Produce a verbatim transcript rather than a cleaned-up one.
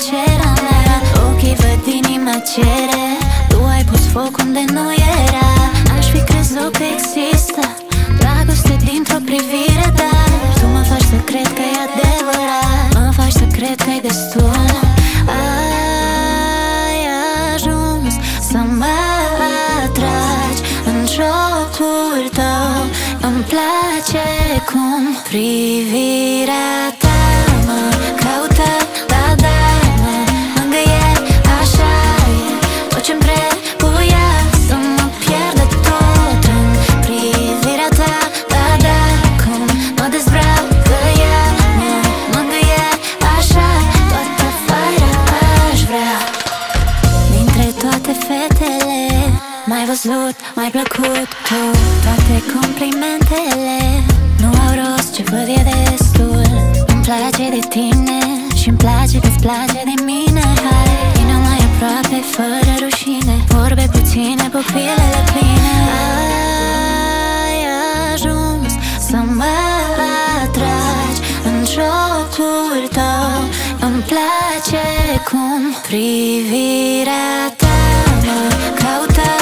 plăcerea mea. Ochii văd, inima cere, tu ai pus foc unde nu era. N-aș fi crezut că există dragoste dintr-o privire, dar tu mă faci să cred că e adevărat, mă faci să cred că e destul. Ai ajuns să mă atragi în jocul tău. Îmi place cum privirea ta mă caută, da, da, mă mângâie, așa e tot ce-mi trebuia, să mă pierd de tot în privirea ta, da, da, cum mă dezbracă ea, mă mângâie, așa, toată fairea aș vrea. Dintre toate fetele m-ai văzut, m-ai plăcut tu. Toate complimentele nu au rost, ce văd e destul. Îmi place de tine și-mi place că-ți place de mine. Hai, vino mai aproape, fără rușine, vorbe puține, pupilele pline. Ai ajuns să mă atragi în jocul tău. Îmi place cum privirea ta mă caută,